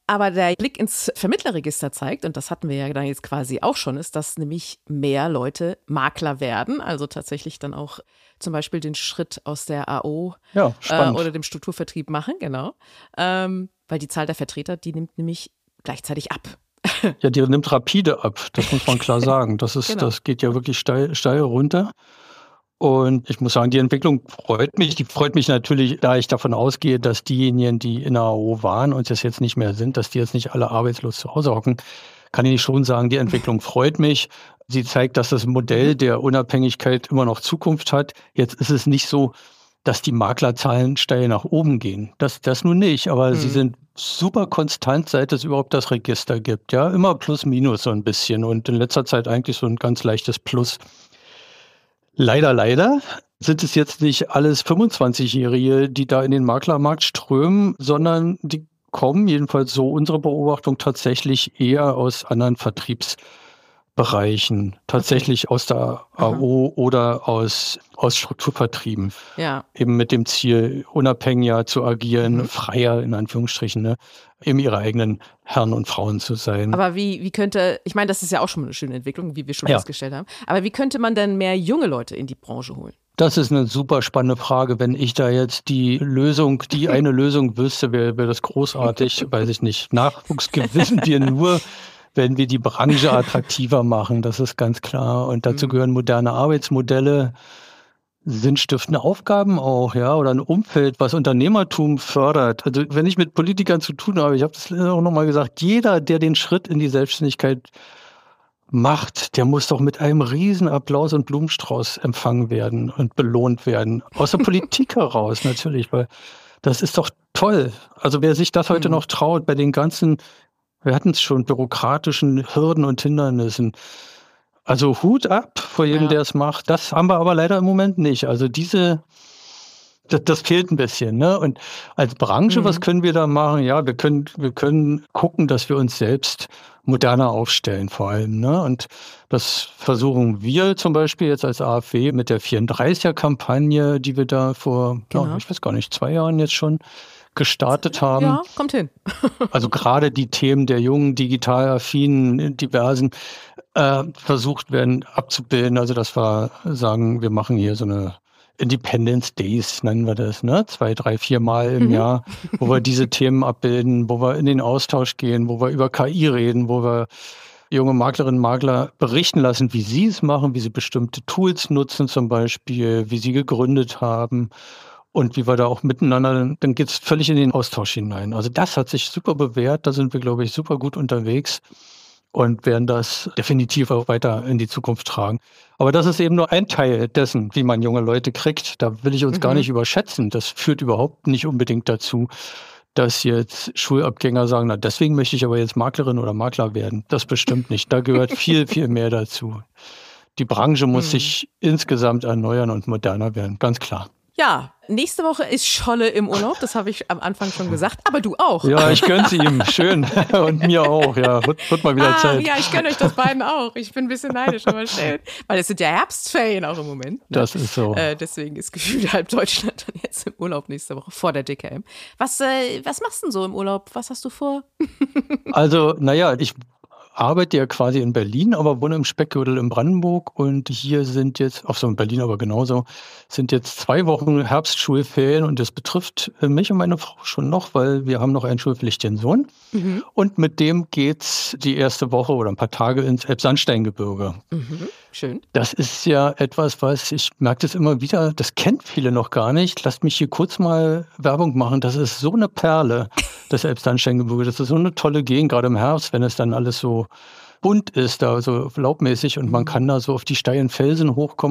Aber der Blick ins Vermittlerregister zeigt, und das hatten wir ja dann jetzt quasi auch schon, ist, dass nämlich mehr Leute Makler werden, also tatsächlich dann auch zum Beispiel den Schritt aus der AO oder dem Strukturvertrieb machen, genau. Weil die Zahl der Vertreter, die nimmt nämlich gleichzeitig ab. Ja, die nimmt rapide ab, das muss man klar sagen. Das geht ja wirklich steil runter. Und ich muss sagen, die Entwicklung freut mich. Die freut mich natürlich, da ich davon ausgehe, dass diejenigen, die in der AO waren und es jetzt nicht mehr sind, dass die jetzt nicht alle arbeitslos zu Hause hocken, kann ich schon sagen, die Entwicklung freut mich. Sie zeigt, dass das Modell der Unabhängigkeit immer noch Zukunft hat. Jetzt ist es nicht so, dass die Maklerzahlen steil nach oben gehen. Das nun nicht, aber sie sind super konstant, seit es überhaupt das Register gibt. Ja, immer plus minus so ein bisschen und in letzter Zeit eigentlich so ein ganz leichtes Plus. Leider sind es jetzt nicht alles 25-Jährige, die da in den Maklermarkt strömen, sondern die kommen, jedenfalls so unsere Beobachtung, tatsächlich eher aus anderen Vertriebsbereichen, tatsächlich aus der AO oder aus Strukturvertrieben. Ja. Eben mit dem Ziel, unabhängiger zu agieren, freier in Anführungsstrichen, ne? Eben ihre eigenen Herren und Frauen zu sein. Aber wie könnte, ich meine, das ist ja auch schon eine schöne Entwicklung, wie wir schon festgestellt haben, aber wie könnte man denn mehr junge Leute in die Branche holen? Das ist eine super spannende Frage. Wenn ich da jetzt die eine Lösung wüsste, wäre das großartig, weiß ich nicht. Nachwuchs gewinnen wir nur, wenn wir die Branche attraktiver machen, das ist ganz klar. Und dazu gehören moderne Arbeitsmodelle, sinnstiftende Aufgaben auch, ja, oder ein Umfeld, was Unternehmertum fördert. Also wenn ich mit Politikern zu tun habe, ich habe das auch nochmal gesagt, jeder, der den Schritt in die Selbstständigkeit macht, der muss doch mit einem riesen Applaus und Blumenstrauß empfangen werden und belohnt werden. Aus der Politik heraus natürlich, weil das ist doch toll. Also wer sich das heute noch traut, bei den ganzen, wir hatten es schon, bürokratischen Hürden und Hindernissen. Also Hut ab vor jedem, der es macht. Das haben wir aber leider im Moment nicht. Also das fehlt ein bisschen, ne? Und als Branche, was können wir da machen? Ja, wir können gucken, dass wir uns selbst moderner aufstellen vor allem, ne? Und das versuchen wir zum Beispiel jetzt als AfW mit der 34er-Kampagne, die wir da vor, ich weiß gar nicht, 2 Jahren jetzt schon gestartet haben. Ja, kommt hin. Also gerade die Themen der jungen, digital affinen, diversen versucht werden abzubilden. Also dass wir sagen, wir machen hier so eine Independence Days, nennen wir das, ne? 2, 3, 4 Mal im Jahr, wo wir diese Themen abbilden, wo wir in den Austausch gehen, wo wir über KI reden, wo wir junge Maklerinnen und Makler berichten lassen, wie sie es machen, wie sie bestimmte Tools nutzen zum Beispiel, wie sie gegründet haben und wie wir da auch miteinander, dann geht es völlig in den Austausch hinein. Also das hat sich super bewährt, da sind wir, glaube ich, super gut unterwegs und werden das definitiv auch weiter in die Zukunft tragen. Aber das ist eben nur ein Teil dessen, wie man junge Leute kriegt. Da will ich uns gar nicht überschätzen. Das führt überhaupt nicht unbedingt dazu, dass jetzt Schulabgänger sagen, na deswegen möchte ich aber jetzt Maklerin oder Makler werden. Das bestimmt nicht. Da gehört viel, viel mehr dazu. Die Branche muss sich insgesamt erneuern und moderner werden, ganz klar. Ja, nächste Woche ist Scholle im Urlaub, das habe ich am Anfang schon gesagt, aber du auch. Ja, ich gönn's ihm, schön. Und mir auch, ja, wird mal wieder Zeit. Ja, ich gönne euch das beiden auch. Ich bin ein bisschen neidisch, aber schön. Weil es sind ja Herbstferien auch im Moment. Ne? Das ist so. Deswegen ist gefühlt halb Deutschland dann jetzt im Urlaub nächste Woche vor der DKM. Was machst du denn so im Urlaub? Was hast du vor? Also, naja, ich arbeite ja quasi in Berlin, aber wohne im Speckgürtel in Brandenburg und hier sind jetzt, auch so in Berlin aber genauso, sind jetzt 2 Wochen Herbstschulferien und das betrifft mich und meine Frau schon noch, weil wir haben noch einen schulpflichtigen Sohn und mit dem geht's die erste Woche oder ein paar Tage ins Elbsandsteingebirge. Schön. Das ist ja etwas, was ich merke das immer wieder, das kennt viele noch gar nicht. Lasst mich hier kurz mal Werbung machen. Das ist so eine Perle, das Elbsandsteingebirge. Das ist so eine tolle Gegend, gerade im Herbst, wenn es dann alles so bunt ist, da so laubmäßig und man kann da so auf die steilen Felsen hochkommen.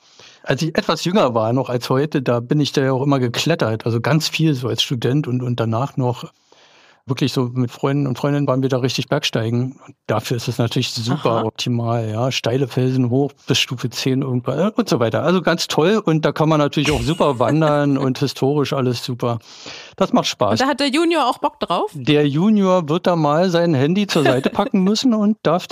Als ich etwas jünger war noch als heute, da bin ich da ja auch immer geklettert, also ganz viel so als Student und danach noch wirklich so mit Freunden und Freundinnen waren wir da richtig Bergsteigen. Und dafür ist es natürlich super optimal, ja. Steile Felsen hoch bis Stufe 10 irgendwann und so weiter. Also ganz toll und da kann man natürlich auch super wandern und historisch alles super. Das macht Spaß. Und da hat der Junior auch Bock drauf? Der Junior wird da mal sein Handy zur Seite packen müssen und darf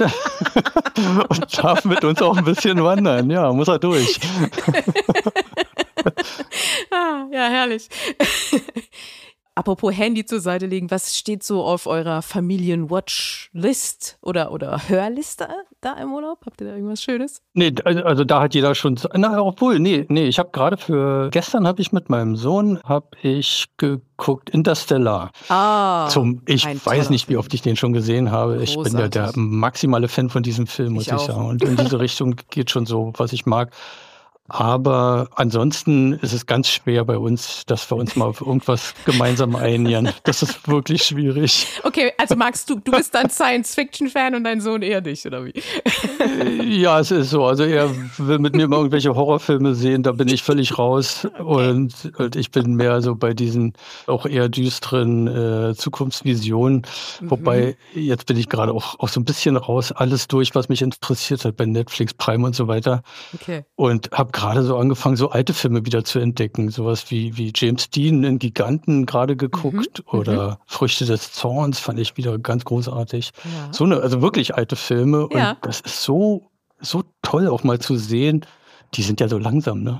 mit uns auch ein bisschen wandern. Ja, muss er durch. Ja, herrlich. apropos Handy zur Seite legen, was steht so auf eurer Familien-Watch-List oder Hörliste da im Urlaub? Habt ihr da irgendwas Schönes? Nee, also da hat jeder schon, ich habe gerade gestern habe ich mit meinem Sohn, geguckt, Interstellar. Ich weiß nicht, wie oft ich den schon gesehen habe. Großartig. Ich bin ja der maximale Fan von diesem Film, muss ich sagen. Und in diese Richtung geht schon so, was ich mag. Aber ansonsten ist es ganz schwer bei uns, dass wir uns mal auf irgendwas gemeinsam einigen. Das ist wirklich schwierig. Okay, also du bist dann Science-Fiction-Fan und dein Sohn eher nicht, oder wie? Ja, es ist so. Also er will mit mir mal irgendwelche Horrorfilme sehen, da bin ich völlig raus. Und ich bin mehr so bei diesen auch eher düsteren Zukunftsvisionen. Wobei, jetzt bin ich gerade auch so ein bisschen raus, alles durch, was mich interessiert hat bei Netflix, Prime und so weiter. Okay. Und habe gerade so angefangen, so alte Filme wieder zu entdecken. Sowas wie James Dean in Giganten gerade geguckt oder Früchte des Zorns fand ich wieder ganz großartig. Ja. Also wirklich alte Filme. Ja. Und das ist so toll auch mal zu sehen. Die sind ja so langsam, ne?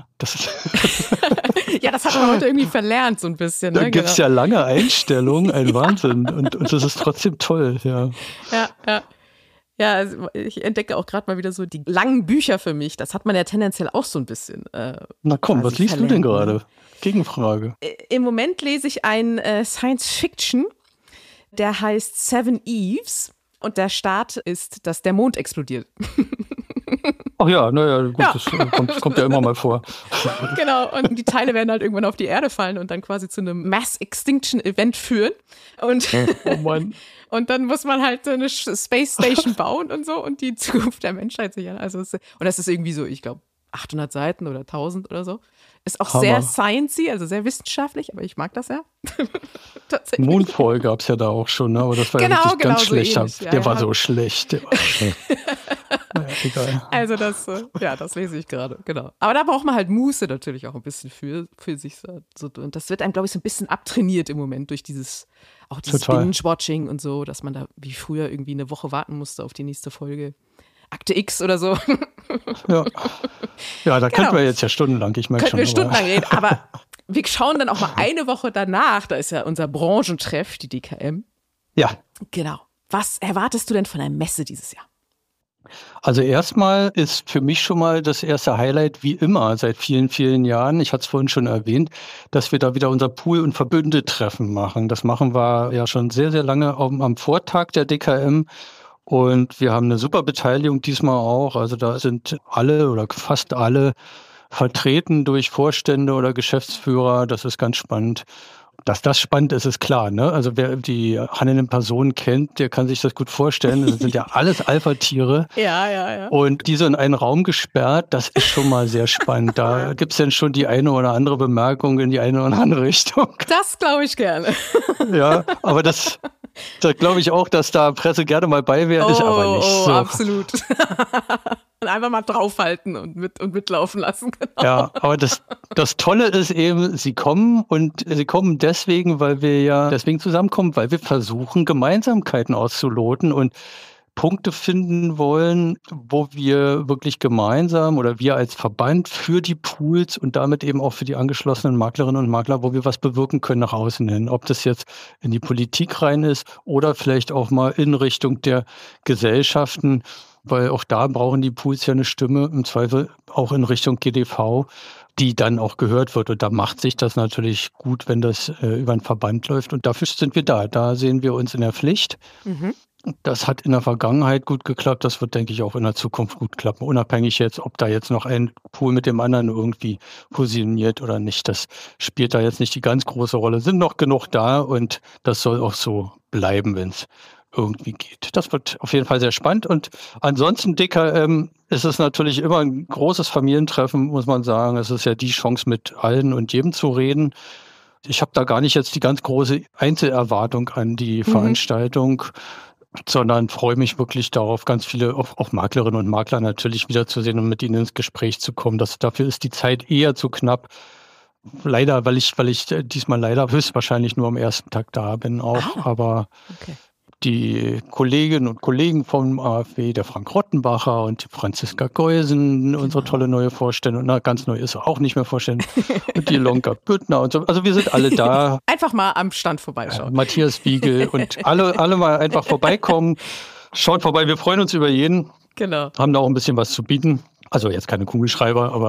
Ja, das hat man heute irgendwie verlernt, so ein bisschen. Ne? Da gibt es ja lange Einstellungen, ein Wahnsinn. Und das ist trotzdem toll, ja. Ja. Ja, also ich entdecke auch gerade mal wieder so die langen Bücher für mich. Das hat man ja tendenziell auch so ein bisschen. Na komm, was liest du denn gerade? Gegenfrage. Im Moment lese ich einen Science-Fiction, der heißt Seven Eves. Und der Start ist, dass der Mond explodiert. Ach ja, naja, gut, ja. Das kommt ja immer mal vor. Genau, und die Teile werden halt irgendwann auf die Erde fallen und dann quasi zu einem Mass-Extinction-Event führen. Und, oh Mann. Und dann muss man halt so eine Space Station bauen und so und die Zukunft der Menschheit sichern. Also und das ist irgendwie so, ich glaube, 800 Seiten oder 1000 oder so. Ist auch sehr sciencey, also sehr wissenschaftlich, aber ich mag das ja. Tatsächlich. Moonfall gab es ja da auch schon, ne? Aber das war ja wirklich ganz schlecht. So der war so schlecht. Naja, egal. Also das lese ich gerade, genau. Aber da braucht man halt Muße natürlich auch ein bisschen für sich. So. Und das wird einem, glaube ich, so ein bisschen abtrainiert im Moment durch dieses Binge-Watching und so, dass man da wie früher irgendwie eine Woche warten musste auf die nächste Folge. Akte X oder so. Ja, da könnten wir jetzt ja stundenlang, ich merke schon. Könnten wir stundenlang reden, aber wir schauen dann auch mal eine Woche danach, da ist ja unser Branchentreff, die DKM. Ja. Genau. Was erwartest du denn von der Messe dieses Jahr? Also erstmal ist für mich schon mal das erste Highlight, wie immer, seit vielen, vielen Jahren, ich hatte es vorhin schon erwähnt, dass wir da wieder unser Pool- und Verbündetreffen machen. Das machen wir ja schon sehr, sehr lange am Vortag der DKM. Und wir haben eine super Beteiligung diesmal auch. Also da sind alle oder fast alle vertreten durch Vorstände oder Geschäftsführer. Das ist ganz spannend. Dass das spannend ist, ist klar, ne? Also wer die handelnden Personen kennt, der kann sich das gut vorstellen. Das sind ja alles Alpha-Tiere. Ja. Und die so in einen Raum gesperrt, das ist schon mal sehr spannend. Da gibt es dann schon die eine oder andere Bemerkung in die eine oder andere Richtung. Das glaube ich gerne. Ja, aber das glaube ich auch, dass da Presse gerne mal bei wäre, ist aber nicht so. Absolut. Und einfach mal draufhalten und mitlaufen lassen. Genau. Ja, aber das Tolle ist eben, sie kommen deswegen, weil wir deswegen zusammenkommen, weil wir versuchen, Gemeinsamkeiten auszuloten und Punkte finden wollen, wo wir wirklich gemeinsam oder wir als Verband für die Pools und damit eben auch für die angeschlossenen Maklerinnen und Makler, wo wir was bewirken können nach außen hin. Ob das jetzt in die Politik rein ist oder vielleicht auch mal in Richtung der Gesellschaften, weil auch da brauchen die Pools ja eine Stimme, im Zweifel auch in Richtung GDV, die dann auch gehört wird. Und da macht sich das natürlich gut, wenn das über einen Verband läuft. Und dafür sind wir da. Da sehen wir uns in der Pflicht. Mhm. Das hat in der Vergangenheit gut geklappt. Das wird, denke ich, auch in der Zukunft gut klappen. Unabhängig jetzt, ob da jetzt noch ein Pool mit dem anderen irgendwie fusioniert oder nicht. Das spielt da jetzt nicht die ganz große Rolle. Sind noch genug da und das soll auch so bleiben, wenn es irgendwie geht. Das wird auf jeden Fall sehr spannend. Und ansonsten, DKM, ist es natürlich immer ein großes Familientreffen, muss man sagen. Es ist ja die Chance, mit allen und jedem zu reden. Ich habe da gar nicht jetzt die ganz große Einzelerwartung an die Veranstaltung, sondern freue mich wirklich darauf, ganz viele, auch Maklerinnen und Makler natürlich wiederzusehen und mit ihnen ins Gespräch zu kommen. Dafür ist die Zeit eher zu knapp. Leider, weil ich diesmal leider höchstwahrscheinlich nur am ersten Tag da bin auch. Aber die Kolleginnen und Kollegen vom AfW, der Frank Rottenbacher und die Franziska Geusen, unsere tolle neue Vorständin, ganz neu ist er auch nicht mehr Vorständin, und die Ilonka Büttner und so. Also wir sind alle da. Einfach mal am Stand vorbeischauen. Matthias Wiegel und alle mal einfach vorbeikommen. Schaut vorbei, wir freuen uns über jeden. Genau. Haben da auch ein bisschen was zu bieten. Also jetzt keine Kugelschreiber, aber...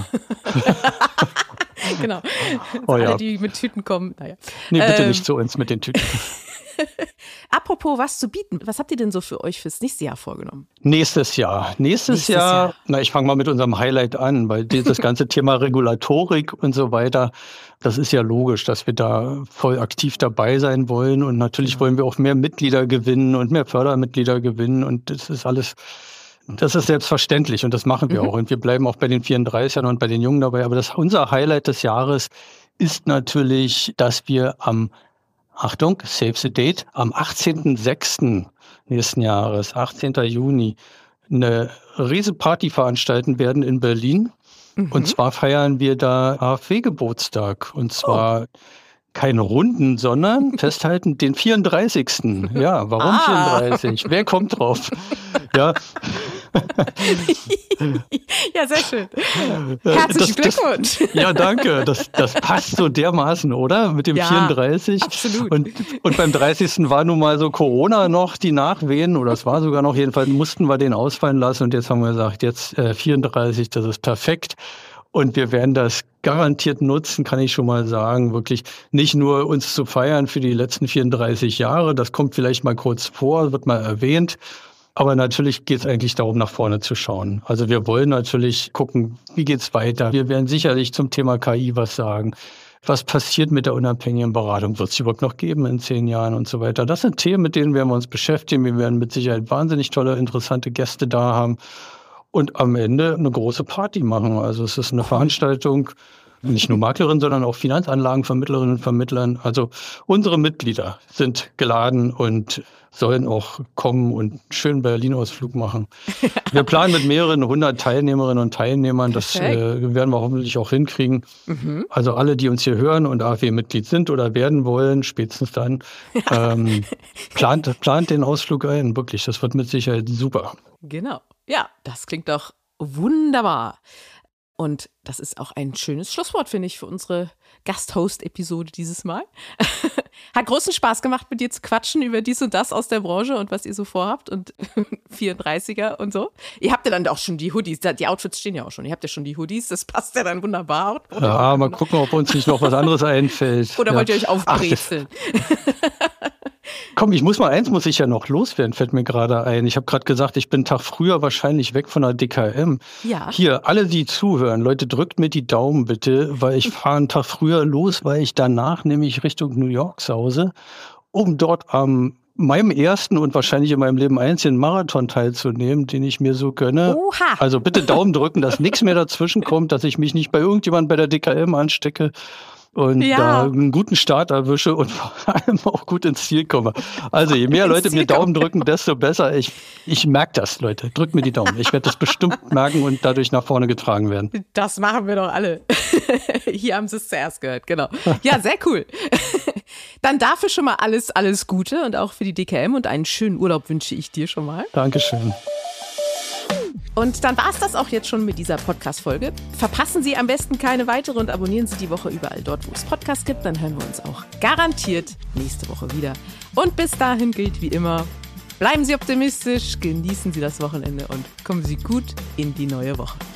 Genau. Alle, die mit Tüten kommen. Naja. Nee, bitte nicht zu uns mit den Tüten. Apropos was zu bieten, was habt ihr denn so für euch fürs nächste Jahr vorgenommen? Nächstes Jahr, ich fange mal mit unserem Highlight an, weil das ganze Thema Regulatorik und so weiter, das ist ja logisch, dass wir da voll aktiv dabei sein wollen und natürlich wollen wir auch mehr Mitglieder gewinnen und mehr Fördermitglieder gewinnen und das ist selbstverständlich und das machen wir auch und wir bleiben auch bei den 34ern und bei den Jungen dabei, aber unser Highlight des Jahres ist natürlich, dass wir Achtung, save the date, am 18.06. nächsten Jahres, 18. Juni, eine riesen Party veranstalten werden in Berlin. Und zwar feiern wir da AfW-Geburtstag. Und zwar keine Runden, sondern festhalten den 34. Ja, warum 34? Wer kommt drauf? Ja. Ja, sehr schön. Herzlichen Glückwunsch. Ja, danke. Das passt so dermaßen, oder? Mit dem 34. Absolut. Und beim 30. war nun mal so Corona noch, die Nachwehen, oder es war sogar noch, jedenfalls mussten wir den ausfallen lassen. Und jetzt haben wir gesagt, jetzt 34, das ist perfekt. Und wir werden das garantiert nutzen, kann ich schon mal sagen, wirklich nicht nur uns zu feiern für die letzten 34 Jahre, das kommt vielleicht mal kurz vor, wird mal erwähnt, aber natürlich geht es eigentlich darum, nach vorne zu schauen. Also wir wollen natürlich gucken, wie geht's weiter. Wir werden sicherlich zum Thema KI was sagen. Was passiert mit der unabhängigen Beratung? Wird es überhaupt noch geben in 10 Jahren und so weiter? Das sind Themen, mit denen werden wir uns beschäftigen. Wir werden mit Sicherheit wahnsinnig tolle, interessante Gäste da haben. Und am Ende eine große Party machen. Also es ist eine Veranstaltung, nicht nur Maklerinnen, sondern auch Finanzanlagenvermittlerinnen und Vermittlern. Also unsere Mitglieder sind geladen und sollen auch kommen und einen schönen Berlin-Ausflug machen. Wir planen mit mehreren 100 Teilnehmerinnen und Teilnehmern. Das werden wir hoffentlich auch hinkriegen. Also alle, die uns hier hören und AfW-Mitglied sind oder werden wollen, spätestens dann, plant den Ausflug ein. Wirklich, das wird mit Sicherheit super. Genau. Ja, das klingt doch wunderbar. Und das ist auch ein schönes Schlusswort, finde ich, für unsere Gasthost-Episode dieses Mal. Hat großen Spaß gemacht, mit dir zu quatschen über dies und das aus der Branche und was ihr so vorhabt und 34er und so. Ihr habt ja dann auch schon die Hoodies, die Outfits stehen ja auch schon. Ihr habt ja schon die Hoodies, das passt ja dann wunderbar. Ja, mal gucken, ob uns nicht noch was anderes einfällt. Oder wollt ihr euch aufbrezeln? Komm, eins muss ich ja noch loswerden, fällt mir gerade ein. Ich habe gerade gesagt, ich bin einen Tag früher wahrscheinlich weg von der DKM. Ja. Hier, alle, die zuhören, Leute, drückt mir die Daumen bitte, weil ich fahre einen Tag früher los, weil ich danach nämlich Richtung New York sause, um dort am meinem ersten und wahrscheinlich in meinem Leben einzigen Marathon teilzunehmen, den ich mir so gönne. Oha. Also bitte Daumen drücken, dass nichts mehr dazwischen kommt, dass ich mich nicht bei irgendjemandem bei der DKM anstecke. Und da einen guten Start erwische und vor allem auch gut ins Ziel komme. Also je mehr Leute mir Daumen drücken, desto besser. Ich merke das, Leute. Drückt mir die Daumen. Ich werde das bestimmt merken und dadurch nach vorne getragen werden. Das machen wir doch alle. Hier haben Sie es zuerst gehört, genau. Ja, sehr cool. Dann dafür schon mal alles Gute und auch für die DKM und einen schönen Urlaub wünsche ich dir schon mal. Dankeschön. Und dann war es das auch jetzt schon mit dieser Podcast-Folge. Verpassen Sie am besten keine weitere und abonnieren Sie die Woche überall dort, wo es Podcasts gibt. Dann hören wir uns auch garantiert nächste Woche wieder. Und bis dahin gilt wie immer, bleiben Sie optimistisch, genießen Sie das Wochenende und kommen Sie gut in die neue Woche.